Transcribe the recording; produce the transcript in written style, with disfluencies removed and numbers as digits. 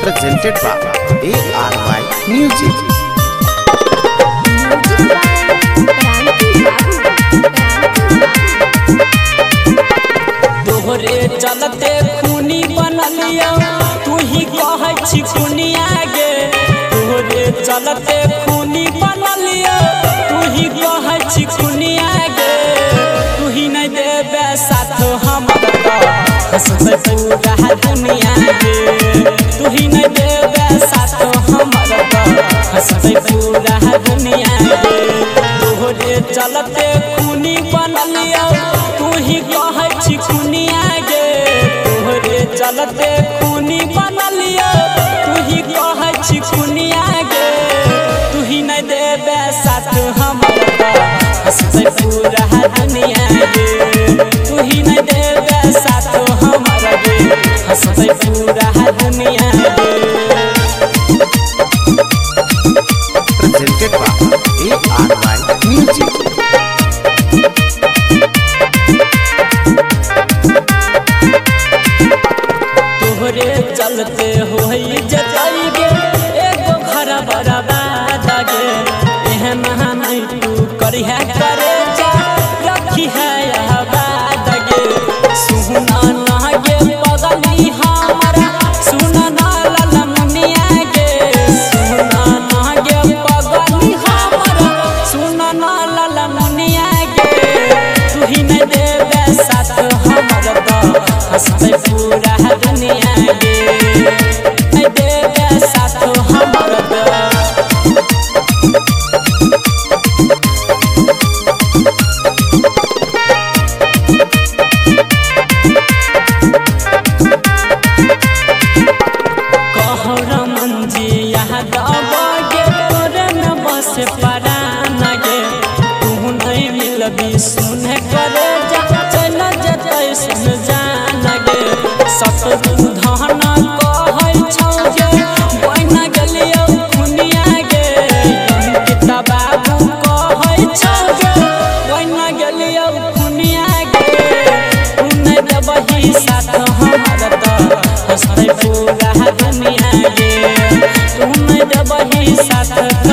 presented by ARY Music. तोहरे चलते खूनी बनलिया तू ही कहै छी खुनिया गे। तोहरे चलते खूनी बनलिया तू ही कहै छी खुनिया गे। तू ही नहीं देबे साथ हमरा हंसबै पूरा दुनिया गे। तू ही नहीं देबे साथ हमरा हंसबै पूरा दुनिया गे। तोहरे चलते खूनी बनलिया तू ही कहै छी खुनिया गे। तोहरे चलते खूनी बनलिया तू ही कहै छी खुनिया गे। तू ही नहीं देबे साथ हमरा हंसबै पूरा दुनिया गे। तू ही नहीं देबे साथ हमरा गे हंसबै पूरा दुनिया गे। Presented by ARY Music. तोहरे चलते होई जतई गे एगो घर बर्बाद गे। एहन नहीं तू करिहे करे जा रखी है आबाद गे। सुना ना गे पगली हमरा सुना ना ललमुनिया गे। सुना ना गे पगली हमरा सुना ना ललमुनिया गे। तू ही नहीं देबे साथ हमरा हंसबै पूरा दुनिया गे। नहीं देबे साथ हमरा कहर मंजी यहाँ दबगे तोरे न बस परान गे। तू नहीं मिलबी सुने करे जा चल जतै सुन जान गे। सतरू धन कहै छौ गे बहिना गेलियौ खुनिया गे। अंकिता बाबू कहै छौ गे बहिना गेलियौ खुनिया गे। तू नहीं देबही साथ हमरा हंसबै पूरा दुनिया गे। तू नहीं देबही साथ